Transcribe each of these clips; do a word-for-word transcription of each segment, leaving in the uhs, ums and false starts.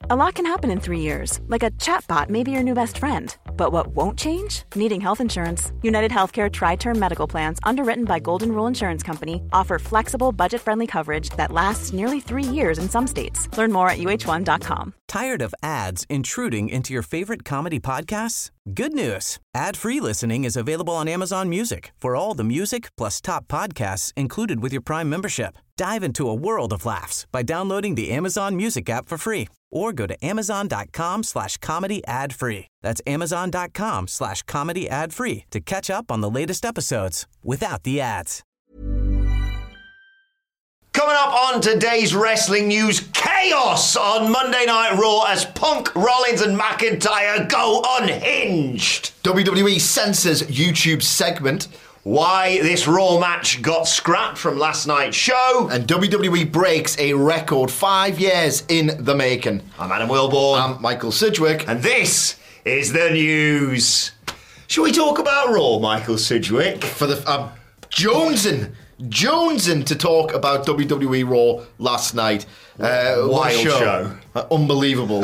A lot can happen in three years, like a chatbot may be your new best friend. But what won't change? Needing health insurance. United Healthcare Tri-Term Medical Plans, underwritten by Golden Rule Insurance Company, offer flexible, budget-friendly coverage that lasts nearly three years in some states. Learn more at U H one dot com. Tired of ads intruding into your favorite comedy podcasts? Good news. Ad-free listening is available on Amazon Music for all the music plus top podcasts included with your Prime membership. Dive into a world of laughs by downloading the Amazon Music app for free or go to amazon.com slash comedy ad free. That's amazon.com slash comedy ad free to catch up on the latest episodes without the ads. Coming up on today's wrestling news, chaos on Monday Night Raw as Punk, Rollins and McIntyre go unhinged. W W E censors YouTube segment. Why this Raw match got scrapped from last night's show. And W W E breaks a record five years in the making. I'm Adam Wilborn. I'm Michael Sidgwick. And this is the news. Shall we talk about Raw, Michael Sidgwick? For the... I'm jonesing, jonesing to talk about W W E Raw last night. Uh, Wild show. show. Uh, unbelievable.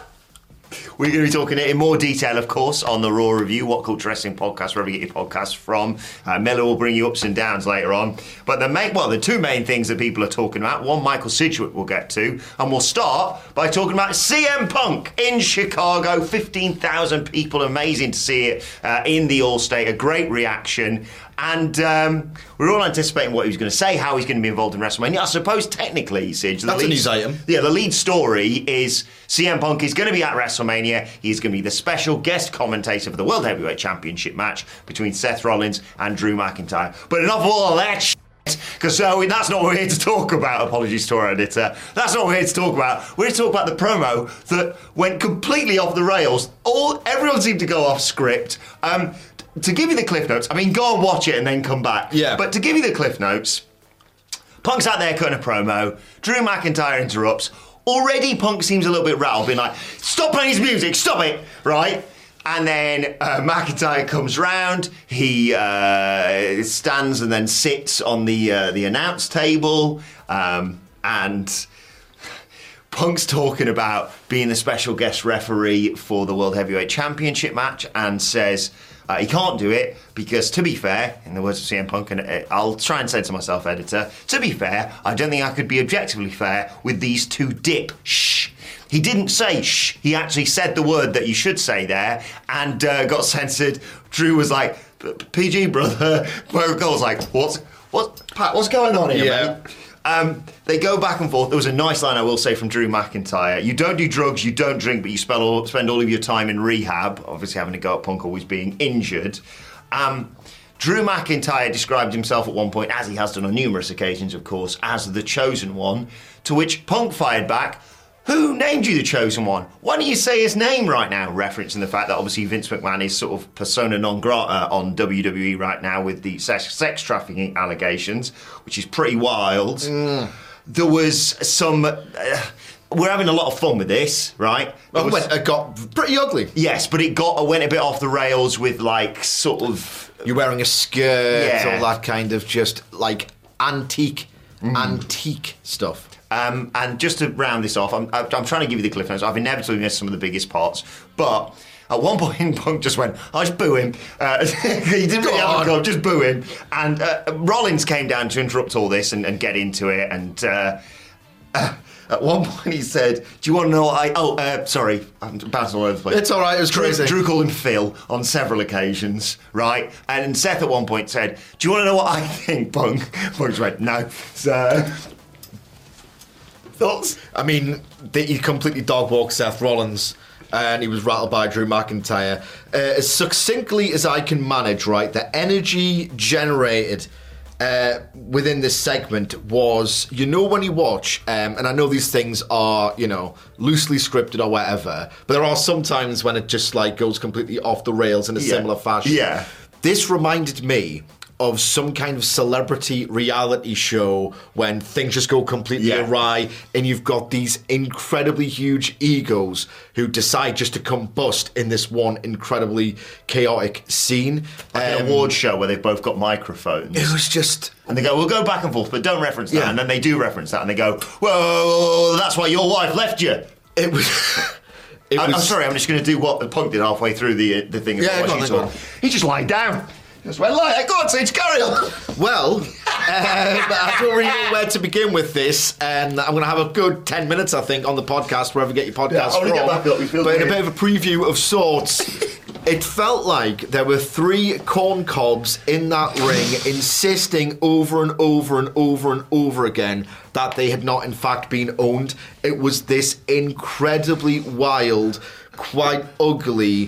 We're going to be talking in more detail, of course, on the Raw Review, What Culture Wrestling podcast, wherever you get your podcasts from. Uh, Miller will bring you ups and downs later on. But the main, well, the two main things that people are talking about, one Michael Sidgwick will get to, and we'll start by talking about C M Punk in Chicago. fifteen thousand people, amazing to see it uh, in the All-State, a great reaction. And um, we're all anticipating what he was going to say, how he's going to be involved in WrestleMania. I suppose technically, Sidge, the That's lead, a news item. Yeah, the lead story is C M Punk is going to be at WrestleMania. He's going to be the special guest commentator for the World Heavyweight Championship match between Seth Rollins and Drew McIntyre. But enough of all of that shit, because uh, that's not what we're here to talk about. Apologies to our editor. That's not what we're here to talk about. We're here to talk about the promo that went completely off the rails. All Everyone seemed to go off script. Um... To give you the cliff notes, I mean, go and watch it and then come back. Yeah. But to give you the cliff notes, Punk's out there cutting a promo. Drew McIntyre interrupts. Already, Punk seems a little bit rattled, being like, "Stop playing his music, stop it!" Right? And then uh, McIntyre comes round. He uh, stands and then sits on the uh, the announce table, um, and Punk's talking about being the special guest referee for the World Heavyweight Championship match, and says. Uh, he can't do it because, to be fair, in the words of C M Punk, and uh, I'll try and censor myself, editor, to be fair, I don't think I could be objectively fair with these two dip. Shh. He didn't say shh. He actually said the word that you should say there and uh, got censored. Drew was like, P G, brother. Punk was like, what's, what, Pat, what's going on here, Yeah. mate? Um, they go back and forth. There was a nice line, I will say, from Drew McIntyre. You don't do drugs, you don't drink, but you spend all, spend all of your time in rehab, obviously having to go at Punk always being injured. Um, Drew McIntyre described himself at one point, as he has done on numerous occasions, of course, as the Chosen One, to which Punk fired back, "Who named you the Chosen One? Why don't you say his name right now?" Referencing the fact that obviously Vince McMahon is sort of persona non grata on W W E right now with the sex, sex trafficking allegations, which is pretty wild. Mm. There was some... Uh, we're having a lot of fun with this, right? Well, was, it got pretty ugly. Yes, but it got went a bit off the rails with, like, sort of... You're wearing a skirt, Yeah. all that kind of just, like, antique, mm. antique stuff. Um, and just to round this off, I'm, I'm trying to give you the cliff notes. I've inevitably missed some of the biggest parts, but at one point, Punk just went, "I just boo him." Uh, he didn't really have a go, just boo him. And uh, Rollins came down to interrupt all this and, and get into it. And uh, uh, at one point, he said, "Do you want to know what I?" Oh, uh, sorry, I'm bouncing all over the place. It's all right. It was Drew, crazy. Drew called him Phil on several occasions, right? And Seth at one point said, "Do you want to know what I think, Punk?" Punk just went, "No." So. Thoughts? I mean, they, he completely dog-walked Seth Rollins, and he was rattled by Drew McIntyre. Uh, as succinctly as I can manage, right, the energy generated uh, within this segment was, you know, when you watch, um, and I know these things are, you know, loosely scripted or whatever, but there are some times when it just, like, goes completely off the rails in a yeah. similar fashion. Yeah. This reminded me of some kind of celebrity reality show when things just go completely yeah. awry and you've got these incredibly huge egos who decide just to combust in this one incredibly chaotic scene. Like um, an award show where they've both got microphones. It was just... And they go, "We'll go back and forth, but don't reference that." Yeah. And then they do reference that and they go, "Well, that's why your wife left you." It was. It I'm, was I'm sorry, I'm just going to do what the Punk did halfway through the uh, the thing. Yeah, go on, go on. He just lied down. He just went, lie, go on, Sage, carry on. Well, um, I don't really know where to begin with this, and I'm going to have a good ten minutes, I think, on the podcast, wherever you get your podcast Yeah, I wanna from. get back up, we feel but in a weird. bit of a preview of sorts, it felt like there were three corn cobs in that ring insisting over and over and over and over again that they had not, in fact, been owned. It was this incredibly wild, quite ugly,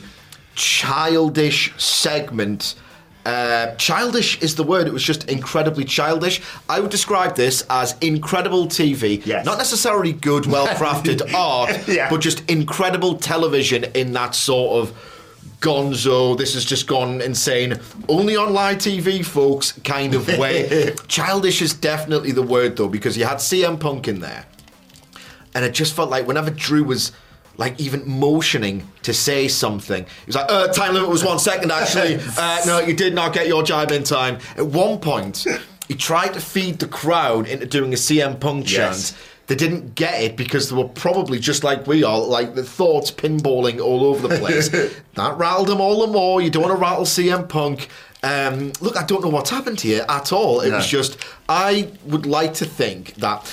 childish segment. Uh, childish is the word. It was just incredibly childish. I would describe this as incredible T V. Yes. Not necessarily good, well-crafted art, Yeah. but just incredible television in that sort of gonzo, this has just gone insane, only on live T V, folks, kind of way. Childish is definitely the word, though, because you had C M Punk in there. And it just felt like whenever Drew was like even motioning to say something, he was like, uh, time limit was one second actually. Uh, no, you did not get your jibe in time. At one point, he tried to feed the crowd into doing a C M Punk Yes. chant. They didn't get it because they were probably just like we are, like the thoughts pinballing all over the place. That rattled them all the more. You don't want to rattle C M Punk. Um, look, I don't know what's happened here at all. It No. was just, I would like to think that,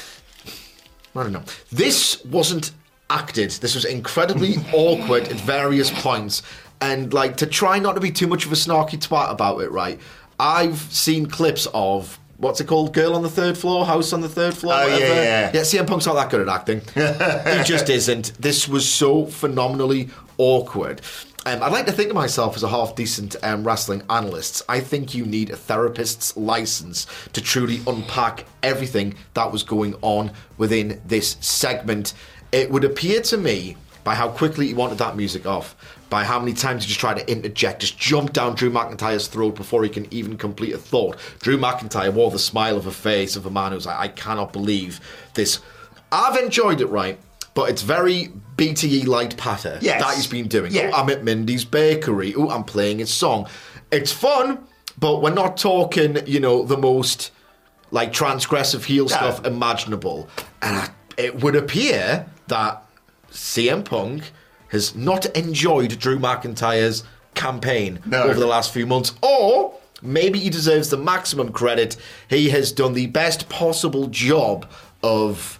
I don't know, this wasn't acted. This was incredibly awkward at various points. And like, to try not to be too much of a snarky twat about it, right? I've seen clips of, what's it called? Girl on the Third Floor? House on the Third Floor? Oh, yeah, whatever. yeah. Yeah, C M Punk's not that good at acting. He just isn't. This was so phenomenally awkward. Um, I'd like to think of myself as a half-decent um, wrestling analyst. I think you need a therapist's license to truly unpack everything that was going on within this segment. It would appear to me, by how quickly he wanted that music off, by how many times he just tried to interject, just jump down Drew McIntyre's throat before he can even complete a thought. Drew McIntyre wore the smile of a face of a man who's like, I cannot believe this. I've enjoyed it, right? But it's very B T E light patter Yes. that he's been doing. Yeah. Oh, I'm at Mindy's Bakery. Oh, I'm playing his song. It's fun, but we're not talking, you know, the most like transgressive heel No. stuff imaginable. And I, it would appear that C M Punk has not enjoyed Drew McIntyre's campaign No. over the last few months, or maybe he deserves the maximum credit. He has done the best possible job of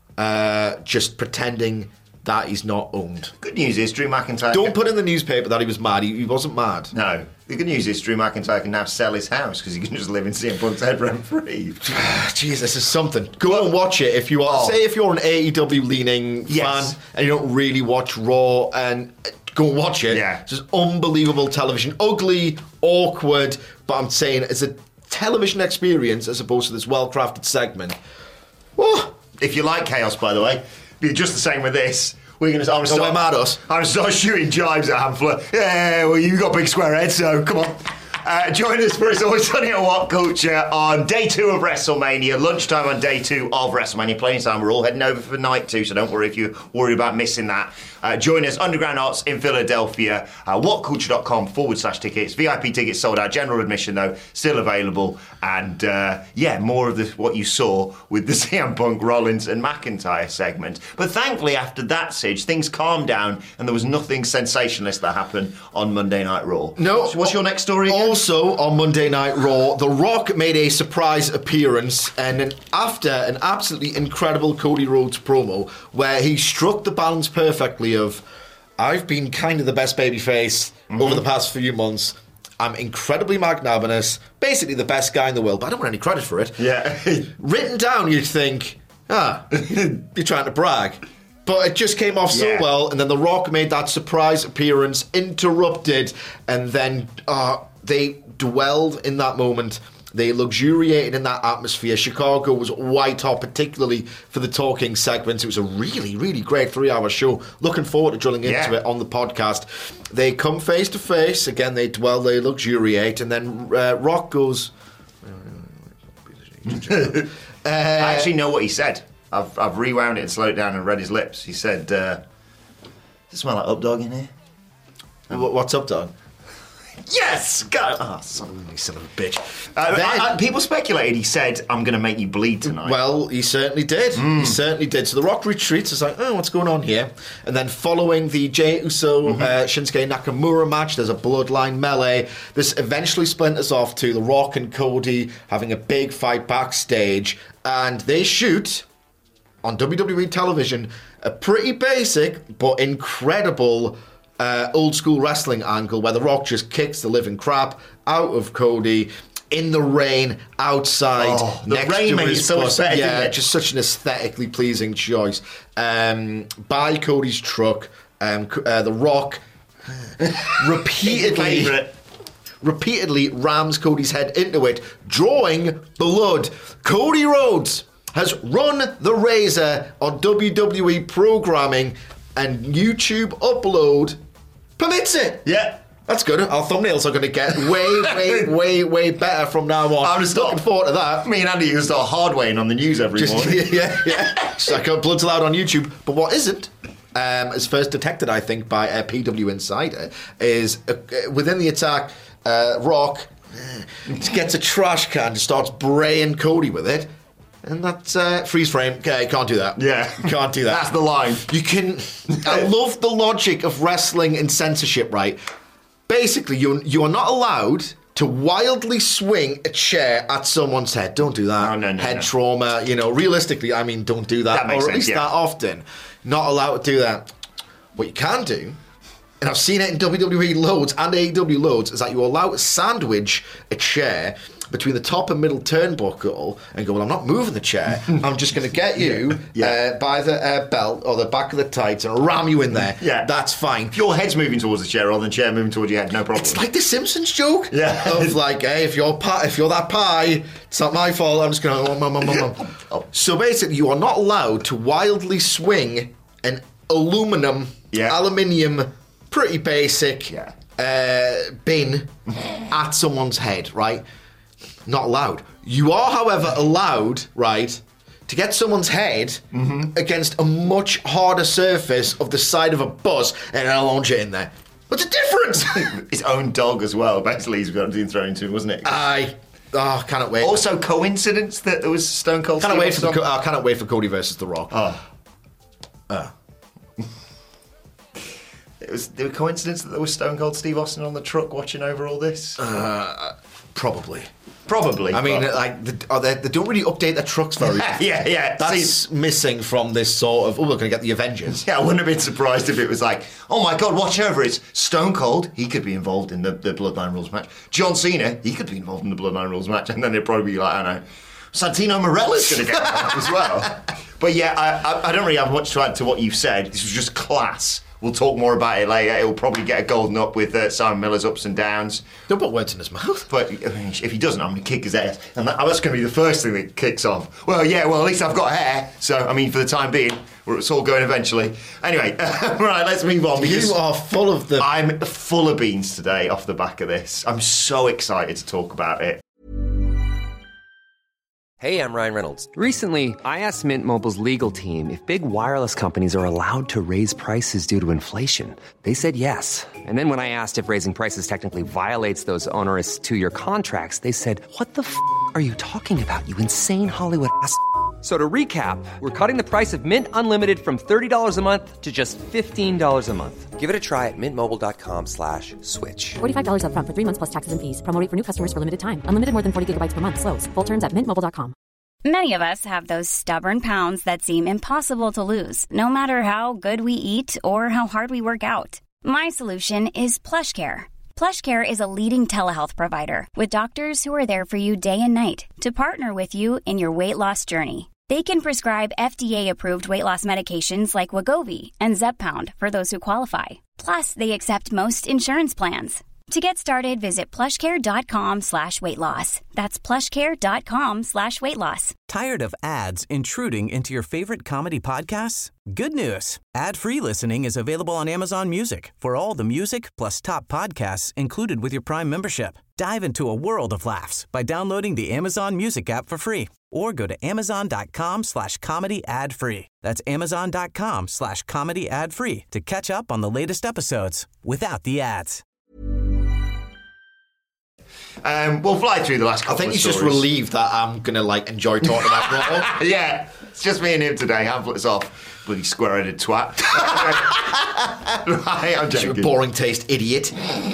uh, just pretending that he's not owned. Good news is Drew McIntyre... Don't put in the newspaper that he was mad. He, he wasn't mad. No. The good news is Drew McIntyre can now sell his house because he can just live in C M Punk's head rent-free. Jeez, this is something. Go and watch it if you are. Oh. Say if you're an A E W leaning Yes. fan and you don't really watch Raw, and uh, go and watch it. Yeah. It's just unbelievable television. Ugly, awkward, but I'm saying it's a television experience as opposed to this well-crafted segment. Oh, If you like chaos, by the way, be just the same with this. We're going to I'm gonna Don't start, let 'em at us. I'm going to start shooting jibes at Hamfler. Yeah, well, you got big square head, so come on. Uh, join us for It's Always Sunny at What Culture on day two of WrestleMania, lunchtime on day two of WrestleMania playing time. We're all heading over for night two, so don't worry if you're worried about missing that. Uh, join us, Underground Arts in Philadelphia, uh, whatculture.com forward slash tickets. V I P tickets sold out, general admission though, still available. And uh, yeah, more of the, what you saw with the C M Punk, Rollins and McIntyre segment. But thankfully after that, Sige, things calmed down and there was nothing sensationalist that happened on Monday Night Raw. No. So what's your next story again? Also, on Monday Night Raw, The Rock made a surprise appearance, and then after an absolutely incredible Cody Rhodes promo, where he struck the balance perfectly of, I've been kind of the best babyface mm-hmm. over the past few months. I'm incredibly magnanimous, basically the best guy in the world, but I don't want any credit for it. Yeah. Written down, you'd think, ah, you're trying to brag. But it just came off so Yeah. well, and then The Rock made that surprise appearance, interrupted, and then uh, they dwelled in that moment. They luxuriated in that atmosphere. Chicago was white hot, particularly for the talking segments. It was a really, really great three-hour show. Looking forward to drilling into Yeah. it on the podcast. They come face to face. Again, they dwell, they luxuriate, and then uh, Rock goes... I actually know what he said. I've, I've rewound it and slowed it down and read his lips. He said, uh, does it smell like up dog in here? Wh- What's up, dog? Yes! God. Oh, son of, you son of a bitch. Uh, Then- I, I, people speculated he said, I'm going to make you bleed tonight. Well, he certainly did. Mm. He certainly did. So The Rock retreats. It's like, oh, what's going on here? And then following the Jey Uso Mm-hmm. uh, Shinsuke Nakamura match, there's a bloodline melee. This eventually splinters off to The Rock and Cody having a big fight backstage, and they shoot on W W E television a pretty basic but incredible uh, old school wrestling angle where The Rock just kicks the living crap out of Cody in the rain outside. Oh, the next rain to made his it so much bus. better, Yeah, didn't it? just such an aesthetically pleasing choice. Um, by Cody's truck, um, uh, The Rock repeatedly Favourite. repeatedly rams Cody's head into it, drawing blood. Cody Rhodes has run the razor on W W E programming, and YouTube upload permits it. Yeah. That's good. Our thumbnails are going to get way, way, way, way better from now on. I'm just looking forward to that. Me and Andy used to start hardwaying on the news every Just, morning. yeah, yeah. Just like uh, blood's allowed on YouTube. But what isn't, um, as first detected, I think, by a P W Insider, is uh, uh, within the attack, uh, Rock uh, gets a trash can and starts braying Cody with it. And that's uh, freeze frame. Okay, you can't do that. Yeah. You can't do that. That's the line. You can. I love the logic of wrestling and censorship, right? Basically, you you are not allowed to wildly swing a chair at someone's head. Don't do that. No, no, no, head no. trauma. You know, realistically, I mean, don't do that. That makes or at sense, least yeah. that often. Not allowed to do that. What you can do, and I've seen it in W W E loads and A E W loads, is that you allow to sandwich a chair between the top and middle turnbuckle and go, well, I'm not moving the chair. I'm just going to get you Yeah. Uh, by the uh, belt or the back of the tights and ram you in there. Yeah. That's fine. If your head's moving towards the chair rather than the chair moving towards your head, no problem. It's like the Simpsons joke. Yeah. Of like, hey, if you're pie, if you're that pie, it's not my fault. I'm just going to. Um, um, um, um. Oh. So basically, you are not allowed to wildly swing an aluminum, Yeah. aluminium, pretty basic Yeah. uh, bin at someone's head, right? Not allowed. You are, however, allowed, right, to get someone's head Mm-hmm. against a much harder surface of the side of a bus and then launch it in there. What's the difference? His own dog as well, basically, he's got to thrown into him, wasn't it? I oh, cannot wait. Also, coincidence that there was Stone Cold cannot Steve wait for the, Austin Co- I cannot wait for Cody versus The Rock. Oh. Uh. It was the coincidence that there was Stone Cold Steve Austin on the truck watching over all this? Uh, probably. Probably. I mean, but- like the, oh, they, they don't really update their trucks very. yeah, yeah. That's See, missing from this sort of. Oh, we're going to get the Avengers. yeah, I wouldn't have been surprised if it was like, oh my God, watch over. It's Stone Cold. He could be involved in the, the Bloodline Rules match. John Cena. He could be involved in the Bloodline Rules match. And then it'd probably be like, I don't know, Santino Morella's going to get involved as well. But yeah, I, I, I don't really have much to add to what you've said. This was just class. We'll talk more about it later. It'll probably get a golden up with uh, Simon Miller's ups and downs. Don't put words in his mouth. But I mean, if he doesn't, I'm going to kick his ass. And that, that's going to be the first thing that kicks off. Well, yeah, well, at least I've got hair. So, I mean, for the time being, it's all going eventually. Anyway, right, let's move on. Because You are full of the. I'm full of beans today off the back of this. I'm so excited to talk about it. Hey, I'm Ryan Reynolds. Recently, I asked Mint Mobile's legal team if big wireless companies are allowed to raise prices due to inflation. They said yes. And then when I asked if raising prices technically violates those onerous two-year contracts, they said, what the f*** are you talking about, you insane Hollywood ass f- So to recap, we're cutting the price of Mint Unlimited from thirty dollars a month to just fifteen dollars a month. Give it a try at mintmobile.com slash switch. forty-five dollars up front for three months plus taxes and fees. Promo rate for new customers for limited time. Unlimited more than forty gigabytes per month. Slows full terms at mint mobile dot com. Many of us have those stubborn pounds that seem impossible to lose, no matter how good we eat or how hard we work out. My solution is PlushCare. PlushCare is a leading telehealth provider with doctors who are there for you day and night to partner with you in your weight loss journey. They can prescribe F D A-approved weight loss medications like Wegovy and Zepbound for those who qualify. Plus, they accept most insurance plans. To get started, visit plushcare.com slash weight loss. That's plushcare.com slash weight loss. Tired of ads intruding into your favorite comedy podcasts? Good news. Ad-free listening is available on Amazon Music for all the music plus top podcasts included with your Prime membership. Dive into a world of laughs by downloading the Amazon Music app for free or go to amazon.com slash comedy ad free. That's amazon.com slash comedy ad free to catch up on the latest episodes without the ads. Um, we'll fly through the last couple I think of he's stories. just relieved that I'm going to like enjoy talking about Raw. Yeah, it's just me and him today. Hamlet's off. Bloody square-headed twat. Right, I'm You're a joking. boring taste, idiot.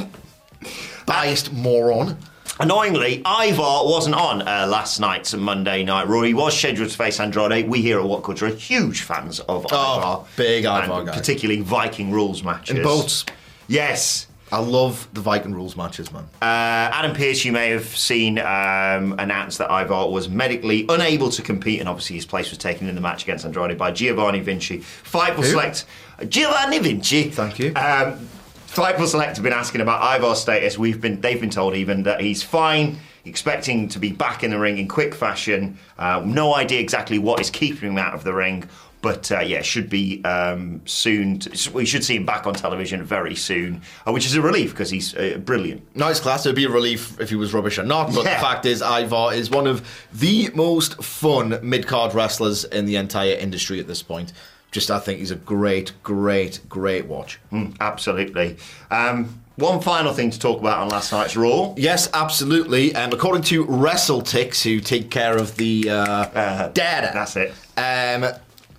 Biased moron. Annoyingly, Ivar wasn't on uh, last night's Monday Night Raw. He was scheduled to face Andrade. We here at What Culture are huge fans of Oh, Ivar. big Ivar and guy. particularly Viking rules matches. In boats. Yes. I love the Viking rules matches, man. Uh, Adam Pearce, you may have seen, um, announced that Ivar was medically unable to compete, and obviously his place was taken in the match against Andrade by Giovanni Vinci. Fightful Select. Giovanni Vinci. Thank you. Um, Fightful Select have been asking about Ivar's status. We've been, they've been told even that he's fine, expecting to be back in the ring in quick fashion. Uh, no idea exactly what is keeping him out of the ring. But, uh, yeah, should be um, soon. To, we should see him back on television very soon, uh, which is a relief because he's uh, brilliant. Nice class. It would be a relief if he was rubbish or not. But Yeah. the fact is, Ivar is one of the most fun mid-card wrestlers in the entire industry at this point. Just, I think he's a great, great, great watch. Mm, absolutely. Um, one final thing to talk about on last night's Raw. Yes, absolutely. Um, according to WrestleTix, who take care of the uh, Uh, data. That's it. Um,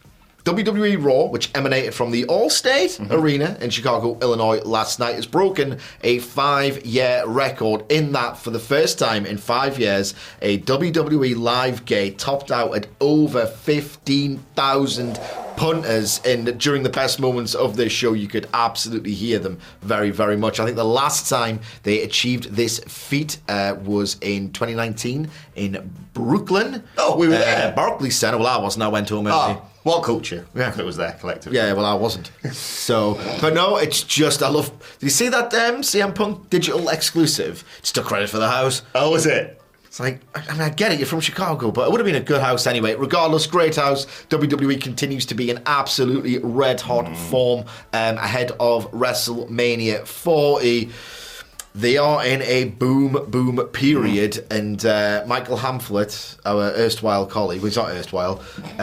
W W E Raw, which emanated from the Allstate Mm-hmm. Arena in Chicago, Illinois last night, has broken a five-year record in that, for the first time in five years, a W W E live gate topped out at over fifteen thousand punters, and during the best moments of this show, you could absolutely hear them very, very much. I think the last time they achieved this feat uh, was in twenty nineteen in Brooklyn. Oh, we were uh, there. Barclays Center. Well, I wasn't. I went home early. Oh, What Culture. Yeah. It was there collectively. Yeah, well, I wasn't. So, but no, it's just, I love. Did you see that um, C M Punk digital exclusive? Just a credit for the house. Oh, was it? It's like, I mean, I get it, you're from Chicago, but it would have been a good house anyway. Regardless, great house. W W E continues to be in absolutely red hot Mm. form um, ahead of WrestleMania forty. They are in a boom, boom period, Mm. and uh, Michael Hamflett, our erstwhile colleague, well, he's not erstwhile,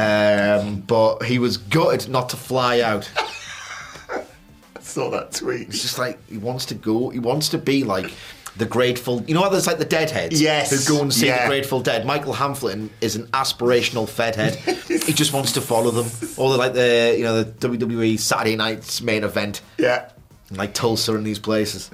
um, but he was gutted not to fly out. I saw that tweet. It's just like, he wants to go, he wants to be like the Grateful, you know how there's like the Deadheads? Yes, Who go and see yeah. the Grateful Dead. Michael Hamflett is an aspirational Fedhead. He just wants to follow them. Or like the, you know, the W W E Saturday night's main event. Yeah. Like Tulsa and these places.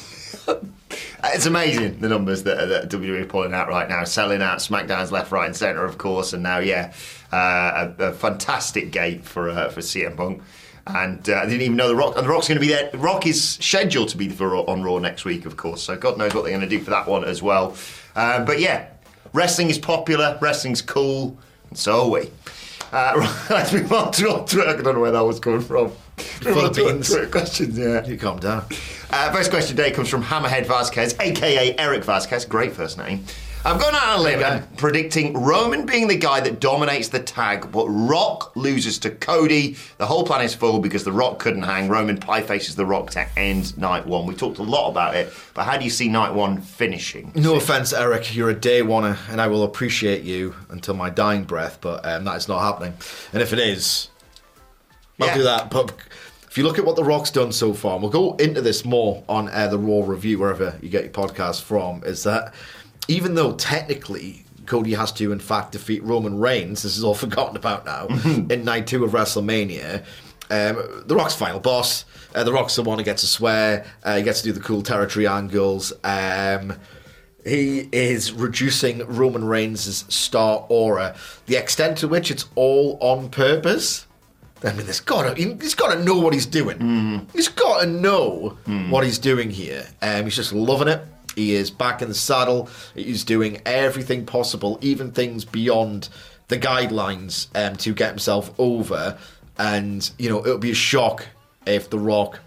It's amazing the numbers that, that W W E are pulling out right now, selling out SmackDown's left, right, and centre, of course, and now, yeah, uh, a, a fantastic gate for uh, for C M Punk. And uh, I didn't even know the Rock. And the Rock's going to be there. The Rock is scheduled to be for Raw, on Raw next week, of course. So God knows what they're going to do for that one as well. Uh, but yeah, wrestling is popular. Wrestling's cool, and so are we. Uh, right, let's move on to our Twitter. I don't know where that was coming from. Philippines. Twitter questions, yeah. You calm down. Uh, first question today comes from Hammerhead Vasquez, a k a. Eric Vasquez. Great first name. I'm going out on a limb and predicting Roman being the guy that dominates the tag, but Rock loses to Cody. The whole plan is full because The Rock couldn't hang. Roman pie faces The Rock to end night one. We talked a lot about it, but how do you see night one finishing? No offence, Eric, you're a day oneer, and I will appreciate you until my dying breath, but um, that is not happening. And if it is, I'll Yeah. do that. But if you look at what The Rock's done so far, and we'll go into this more on uh, the Raw review, wherever you get your podcast from, is that even though technically Cody has to, in fact, defeat Roman Reigns, this is all forgotten about now, in night two of WrestleMania, um, The Rock's final boss. Uh, the Rock's the one who gets to swear, uh, he gets to do the cool territory angles. Um, he is reducing Roman Reigns' star aura, the extent to which it's all on purpose. I mean, he's got to, he's got to know what he's doing. Mm. He's got to know mm. what he's doing here. Um, he's just loving it. He is back in the saddle. He's doing everything possible, even things beyond the guidelines, um, to get himself over. And, you know, it'll be a shock if The Rock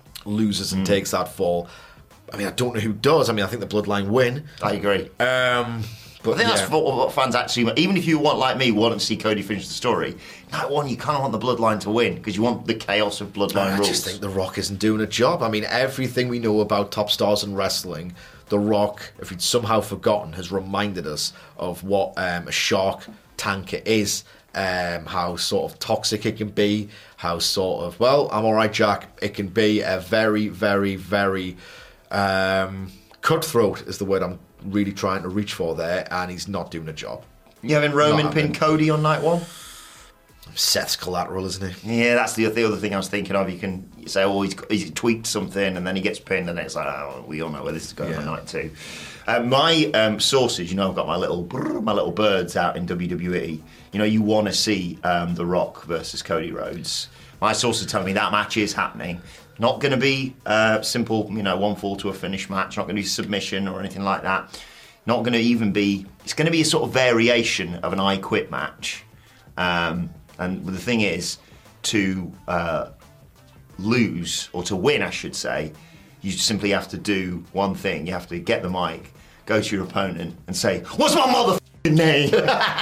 loses and mm. takes that fall. I mean, I don't know who does. I mean, I think the Bloodline win. I agree. Um, but I think yeah. that's what, what fans actually want. Even if you want, like me, want to see Cody finish the story, night one, you kind of want the Bloodline to win because you want the chaos of Bloodline I rules. just think The Rock isn't doing a job. I mean, everything we know about top stars in wrestling, The Rock, if he'd somehow forgotten, has reminded us of what um, a shark tanker is, um, how sort of toxic it can be, how sort of, well, I'm all right, Jack, it can be a very, very, very um, cutthroat is the word I'm really trying to reach for there, and he's not doing a job. You having Roman Not pin having. Cody on night one? Seth's collateral, isn't he? Yeah, that's the, the other thing I was thinking of. You can say, oh, he's, he's tweaked something, and then he gets pinned, and then it's like, oh, we all know where this is going Yeah. on night two. Uh, my um, sources, you know, I've got my little brrr, my little birds out in W W E. You know, you want to see um, The Rock versus Cody Rhodes. My sources tell me that match is happening. Not going to be uh, simple, you know, one fall to a finish match. Not going to be submission or anything like that. Not going to even be. It's going to be a sort of variation of an I Quit match. Um, and the thing is, to uh, lose or to win, I should say, you simply have to do one thing. You have to get the mic, go to your opponent, and say, "What's my motherfucking name?"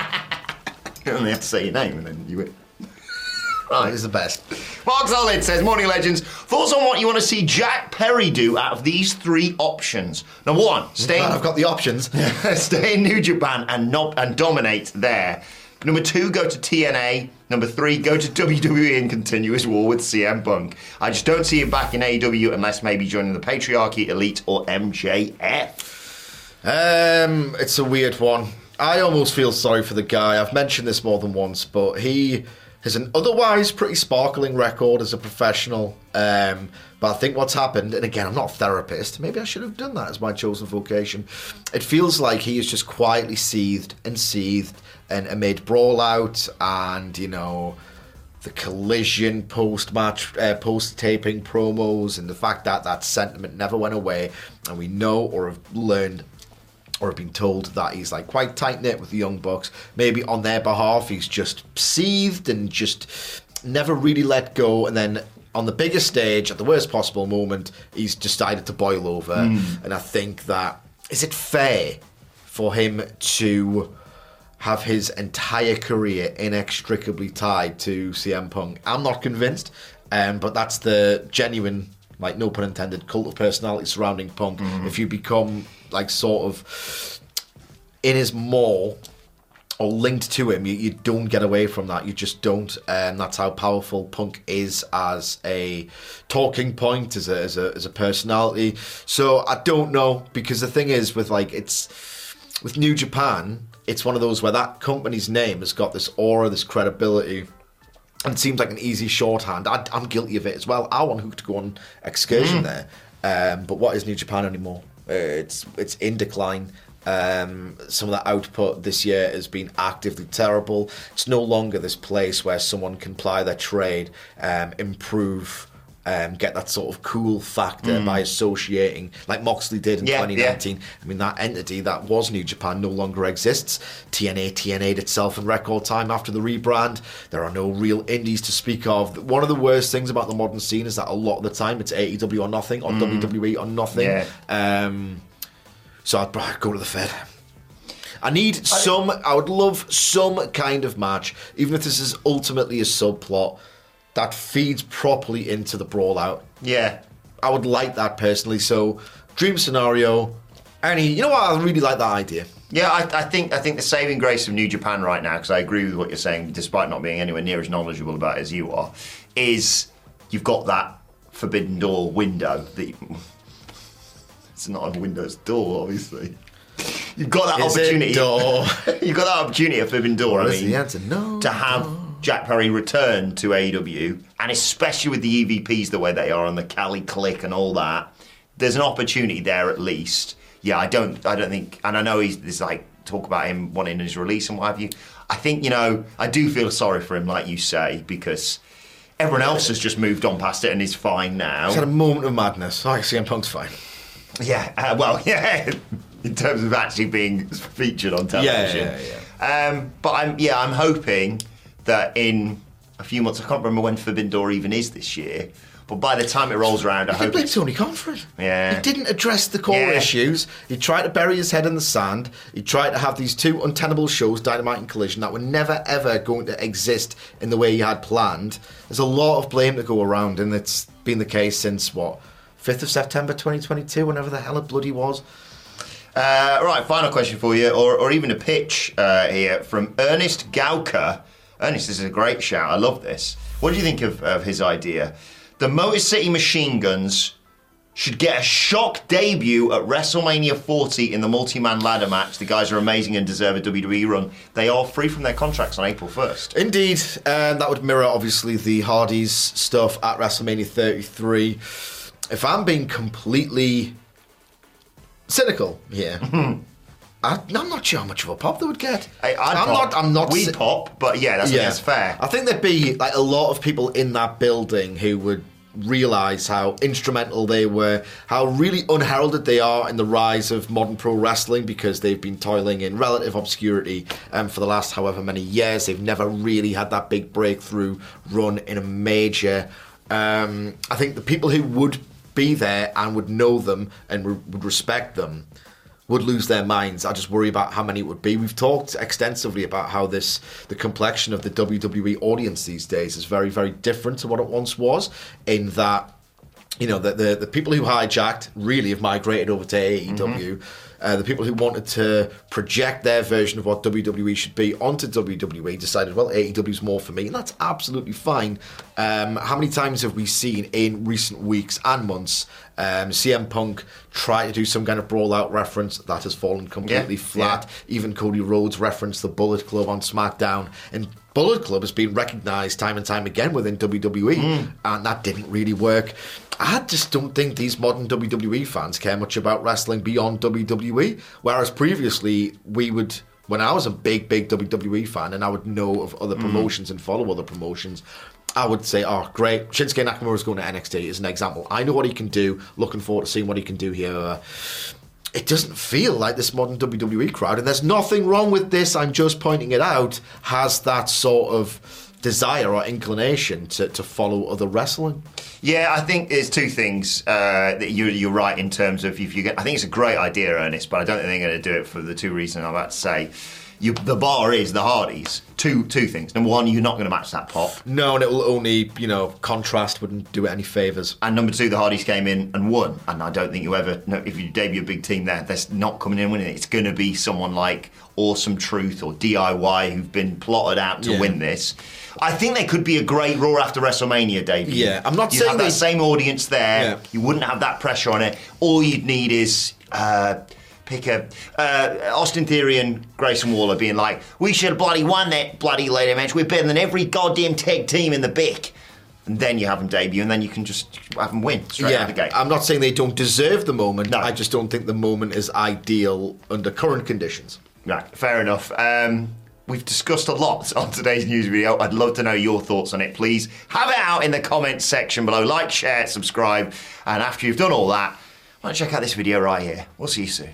And they have to say your name, and then you win. Right, he's the best. Mark Solid says, morning legends, thoughts on what you want to see Jack Perry do out of these three options? Number one, stay in, I've got the options. stay in New Japan and not and dominate there. Number two, go to T N A. Number three, go to W W E and continue his war with C M Punk. I just don't see him back in A E W unless maybe joining the Patriarchy, Elite or M J F. Um, it's a weird one. I almost feel sorry for the guy. I've mentioned this more than once, but he has an otherwise pretty sparkling record as a professional. Um, but I think what's happened, and again, I'm not a therapist, maybe I should have done that as my chosen vocation. It feels like he has just quietly seethed and seethed and, and made Brawl Out and, you know, the Collision post-match, uh, post-taping promos, and the fact that that sentiment never went away, and we know or have learned or have been told that he's like quite tight-knit with the Young Bucks. Maybe on their behalf he's just seethed and just never really let go, and then on the biggest stage at the worst possible moment he's decided to boil over. Mm. And I think that, is it fair for him to have his entire career inextricably tied to C M Punk? I'm not convinced, um, but that's the genuine, like, no pun intended, cult of personality surrounding Punk. Mm. If you become like sort of in his maw or linked to him, you, you don't get away from that. You just don't, and that's how powerful Punk is as a talking point, as a, as a as a personality. So I don't know, because the thing is with like it's with New Japan, it's one of those where that company's name has got this aura, this credibility. And it seems like an easy shorthand. I, I'm guilty of it as well. I want Hook to go on excursion mm. there. Um, but what is New Japan anymore? Uh, it's it's in decline. Um, some of the output this year has been actively terrible. It's no longer this place where someone can ply their trade, um, improve, um, get that sort of cool factor mm. by associating, like Moxley did in yeah, twenty nineteen. Yeah. I mean, that entity that was New Japan no longer exists. T N A T N A'd itself in record time after the rebrand. There are no real indies to speak of. One of the worst things about the modern scene is that a lot of the time it's A E W or nothing, or mm. W W E or nothing. Yeah. Um, so I'd probably go to the Fed. I need some, I would love some kind of match, even if this is ultimately a subplot, that feeds properly into the Brawl Out. Yeah. I would like that personally. So, dream scenario. Any, you know what? I really like that idea. Yeah, I, I think I think the saving grace of New Japan right now, because I agree with what you're saying, despite not being anywhere near as knowledgeable about it as you are, is you've got that Forbidden Door window. That you, it's not a window, it's a door, obviously. You've got that is opportunity. It door? You've got that opportunity at Forbidden Door. What I is mean, the answer? No. To have no. Jack Perry return to A E W, and especially with the E V Ps the way they are, and the Cali Click and all that, there's an opportunity there at least. Yeah, I don't, I don't think, and I know he's there's like talk about him wanting his release and what have you. I think, you know, I do feel sorry for him, like you say, because everyone else has just moved on past it and is fine now. He's had a moment of madness. I C M Punk's fine. Yeah, uh, well, yeah, in terms of actually being featured on television. Yeah, yeah, yeah. Um, but I'm, yeah, I'm hoping that in a few months, I can't remember when Forbidden Door even is this year, but by the time it rolls around, I you hope. can blame Tony Khan for it. Yeah. He didn't address the core Yeah. issues. He tried to bury his head in the sand. He tried to have these two untenable shows, Dynamite and Collision, that were never ever going to exist in the way he had planned. There's a lot of blame to go around, and it's been the case since, what, fifth of September twenty twenty-two, whenever the hell it bloody was. Uh, right, final question for you, or, or even a pitch uh, here from Ernest Gauker. Ernest, this is a great shout. I love this. What do you think of, of his idea? The Motor City Machine Guns should get a shock debut at WrestleMania forty in the multi-man ladder match. The guys are amazing and deserve a W W E run. They are free from their contracts on April first. Indeed, and that would mirror, obviously, the Hardys stuff at WrestleMania thirty-three. If I'm being completely cynical here, I, I'm not sure how much of a pop they would get. Hey, I'd I'm pop. not. I'm not. We'd si- pop, but yeah, that's, yeah. that's fair. I think there'd be like a lot of people in that building who would realise how instrumental they were, how really unheralded they are in the rise of modern pro wrestling, because they've been toiling in relative obscurity um, for the last however many years. They've never really had that big breakthrough run in a major. Um, I think the people who would be there and would know them and re- would respect them would lose their minds. I just worry about how many it would be. We've talked extensively about how this, the complexion of the W W E audience these days is very, very different to what it once was, in that, you know, the the, the people who hijacked really have migrated over to A E W. Mm-hmm. Uh, the people who wanted to project their version of what W W E should be onto W W E decided, well, A E W's more for me, and that's absolutely fine. Um, how many times have we seen in recent weeks and months um, C M Punk try to do some kind of brawl-out reference that has fallen completely yeah, flat? Yeah. Even Cody Rhodes referenced the Bullet Club on SmackDown, and Bullet Club has been recognised time and time again within W W E, mm. and that didn't really work. I just don't think these modern W W E fans care much about wrestling beyond W W E, whereas previously we would, when I was a big, big W W E fan and I would know of other promotions mm. and follow other promotions, I would say, oh, great, Shinsuke Nakamura's going to N X T as an example. I know what he can do, looking forward to seeing what he can do here. It doesn't feel like this modern W W E crowd, and there's nothing wrong with this, I'm just pointing it out, has that sort of desire or inclination to, to follow other wrestling. Yeah, I think there's two things uh, that you're, you're right in terms of if you get. I think it's a great idea, Ernest, but I don't think they're going to do it for the two reasons I'm about to say. You, the bar is the Hardys. Two two things. Number one, you're not going to match that pop. No, and it will only, you know, contrast wouldn't do it any favours. And number two, the Hardys came in and won. And I don't think you ever, no, if you debut a big team there, they're not coming in and winning it. It's going to be someone like Awesome Truth or D I Y who've been plotted out to yeah. win this. I think they could be a great Raw after WrestleMania debut. Yeah, I'm not you'd saying have they... that same audience there. Yeah. You wouldn't have that pressure on it. All you'd need is... Uh, Pick a uh, Austin Theory and Grayson Waller being like, we should have bloody won that bloody ladder match. We're better than every goddamn tag team in the B I C. And then you have them debut, and then you can just have them win straight yeah, out of the gate. I'm not saying they don't deserve the moment. No. I just don't think the moment is ideal under current conditions. Right, fair enough. Um, we've discussed a lot on today's news video. I'd love to know your thoughts on it. Please have it out in the comments section below. Like, share, subscribe. And after you've done all that, why don't you check out this video right here. We'll see you soon.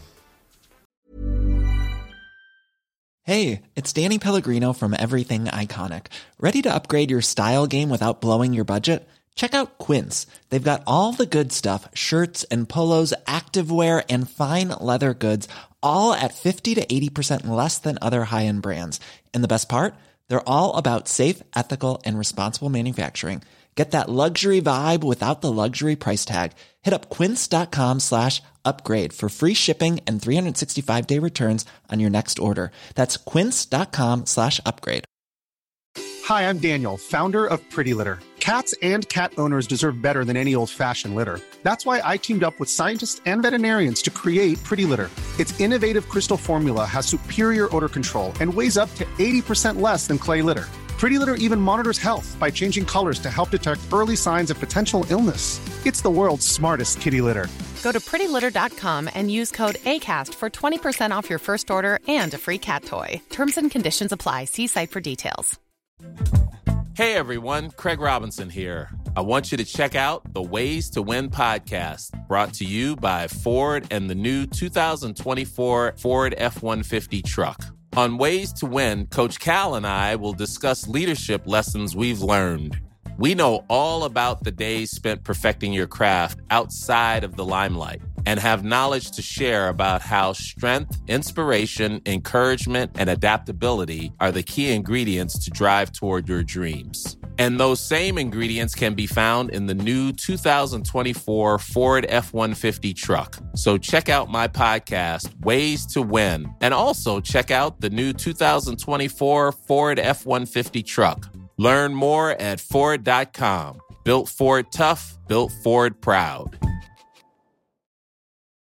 Hey, it's Danny Pellegrino from Everything Iconic. Ready to upgrade your style game without blowing your budget? Check out Quince. They've got all the good stuff, shirts and polos, activewear, and fine leather goods, all at fifty to eighty percent less than other high-end brands. And the best part? They're all about safe, ethical, and responsible manufacturing. Get that luxury vibe without the luxury price tag. Hit up quince.com slash upgrade for free shipping and three sixty-five day returns on your next order. That's quince.com slash upgrade. Hi, I'm Daniel, founder of Pretty Litter. Cats and cat owners deserve better than any old-fashioned litter. That's why I teamed up with scientists and veterinarians to create Pretty Litter. Its innovative crystal formula has superior odor control and weighs up to eighty percent less than clay litter. Pretty Litter even monitors health by changing colors to help detect early signs of potential illness. It's the world's smartest kitty litter. Go to pretty litter dot com and use code ACAST for twenty percent off your first order and a free cat toy. Terms and conditions apply. See site for details. Hey everyone, Craig Robinson here. I want you to check out the Ways to Win podcast, brought to you by Ford and the new two thousand twenty-four Ford F one fifty truck. On Ways to Win, Coach Cal and I will discuss leadership lessons we've learned. We know all about the days spent perfecting your craft outside of the limelight and have knowledge to share about how strength, inspiration, encouragement, and adaptability are the key ingredients to drive toward your dreams. And those same ingredients can be found in the new two thousand twenty-four Ford F one fifty truck. So check out my podcast, Ways to Win, and also check out the new two thousand twenty-four Ford F one fifty truck. Learn more at Ford dot com. Built Ford tough, built Ford proud.